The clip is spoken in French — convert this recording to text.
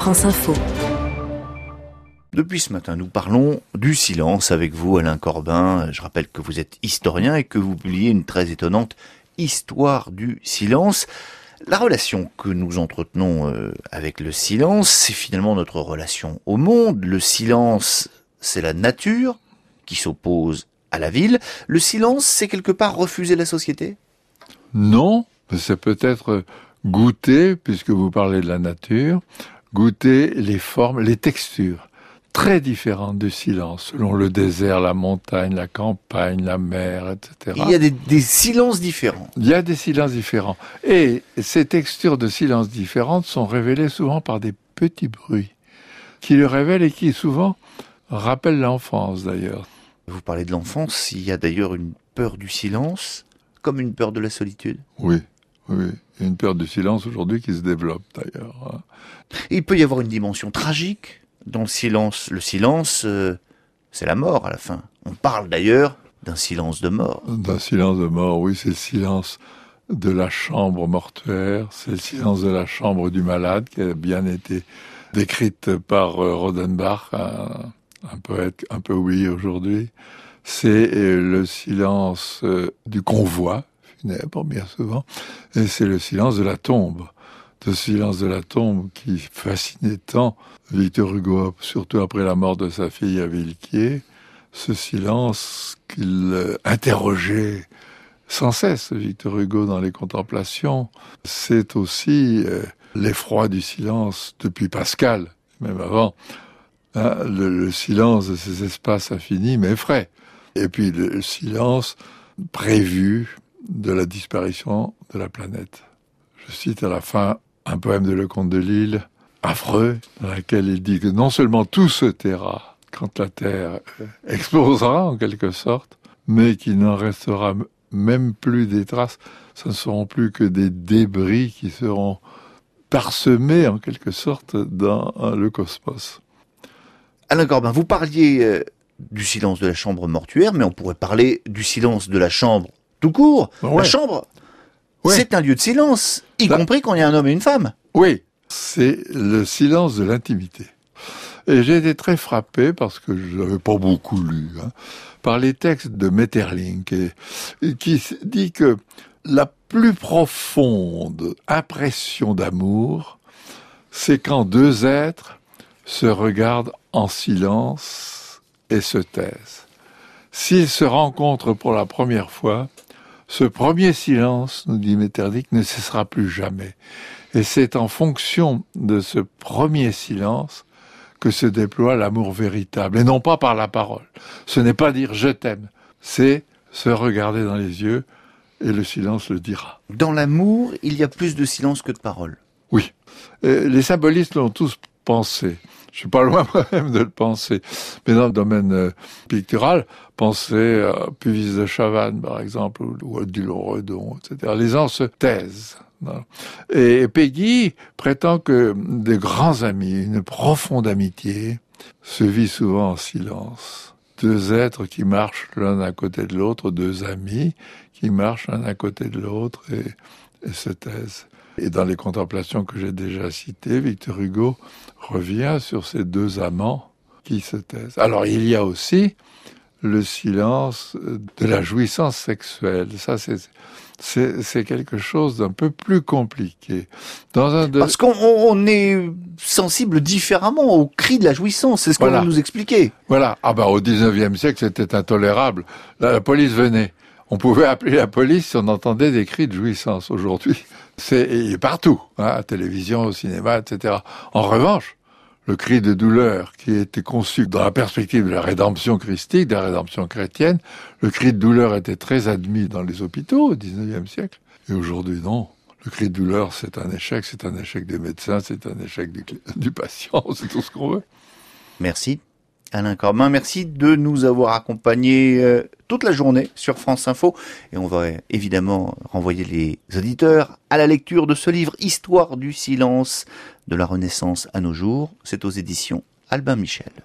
France Info. Depuis ce matin, nous parlons du silence avec vous, Alain Corbin. Je rappelle que vous êtes historien et que vous publiez une très étonnante histoire du silence. La relation que nous entretenons avec le silence, c'est finalement notre relation au monde. Le silence, c'est la nature qui s'oppose à la ville. Le silence, c'est quelque part refuser la société ? Non, c'est peut-être goûter, puisque vous parlez de la nature, goûter les formes, les textures très différentes du silence, selon le désert, la montagne, la campagne, la mer, etc. Il y a des silences différents. Il y a des silences différents. Et ces textures de silence différentes sont révélées souvent par des petits bruits qui le révèlent et qui souvent rappellent l'enfance d'ailleurs. Vous parlez de l'enfance, il y a d'ailleurs une peur du silence, comme une peur de la solitude. Oui. Il y a une peur du silence aujourd'hui qui se développe d'ailleurs. Il peut y avoir une dimension tragique dans le silence. Le silence, c'est la mort à la fin. On parle d'ailleurs d'un silence de mort. D'un silence de mort, oui, c'est le silence de la chambre mortuaire, c'est le silence de la chambre du malade qui a bien été décrite par Rodenbach, un poète un peu oublié aujourd'hui. C'est le silence du convoi funèbre, bien souvent, et c'est le silence de la tombe. Ce silence de la tombe qui fascinait tant Victor Hugo, surtout après la mort de sa fille à Villequier, ce silence qu'il interrogeait sans cesse, Victor Hugo, dans les Contemplations. C'est aussi l'effroi du silence depuis Pascal, même avant. Le silence de ces espaces infinis m'effraie. Et puis le silence prévu de la disparition de la planète. Je cite à la fin un poème de Lecomte de Lisle, affreux, dans lequel il dit que non seulement tout se taira quand la Terre explosera en quelque sorte, mais qu'il n'en restera même plus des traces. Ce ne seront plus que des débris qui seront parsemés en quelque sorte dans le cosmos. Alain Corbin, vous parliez du silence de la chambre mortuaire, mais on pourrait parler du silence de la chambre tout court. Ouais. La chambre, ouais. C'est un lieu de silence, y compris quand il y a un homme et une femme. Oui, c'est le silence de l'intimité. Et j'ai été très frappé, parce que je n'avais pas beaucoup lu, par les textes de Maeterlinck, qui dit que la plus profonde impression d'amour, c'est quand deux êtres se regardent en silence et se taisent. S'ils se rencontrent pour la première fois, ce premier silence, nous dit Maeterlinck, ne cessera plus jamais. Et c'est en fonction de ce premier silence que se déploie l'amour véritable, et non pas par la parole. Ce n'est pas dire « je t'aime », c'est se regarder dans les yeux, et le silence le dira. Dans l'amour, il y a plus de silence que de parole. Oui. Les symbolistes l'ont tous pensé. Je suis pas loin moi-même de le penser. Mais dans le domaine pictural, pensez à Puvis de Chavannes, par exemple, ou à Dulon-Redon, etc. Les gens se taisent. Et Péguy prétend que de grands amis, une profonde amitié, se vit souvent en silence. Deux êtres qui marchent l'un à côté de l'autre, deux amis qui marchent l'un à côté de l'autre et se taisent. Et dans les Contemplations que j'ai déjà citées, Victor Hugo revient sur ces deux amants qui se taisent. Alors il y a aussi le silence de la jouissance sexuelle. Ça, c'est quelque chose d'un peu plus compliqué. Parce qu'on est sensible différemment au cri de la jouissance, c'est ce qu'on va nous expliquer. Voilà. Au 19e siècle, c'était intolérable. La police venait. On pouvait appeler la police si on entendait des cris de jouissance. Aujourd'hui, c'est partout, à la télévision, au cinéma, etc. En revanche, le cri de douleur qui était conçu dans la perspective de la rédemption christique, de la rédemption chrétienne, le cri de douleur était très admis dans les hôpitaux au 19e siècle. Et aujourd'hui, non. Le cri de douleur, c'est un échec des médecins, c'est un échec du patient, c'est tout ce qu'on veut. Merci. Alain Corbin, merci de nous avoir accompagnés toute la journée sur France Info. Et on va évidemment renvoyer les auditeurs à la lecture de ce livre « Histoire du silence de la Renaissance à nos jours ». C'est aux éditions Albin Michel.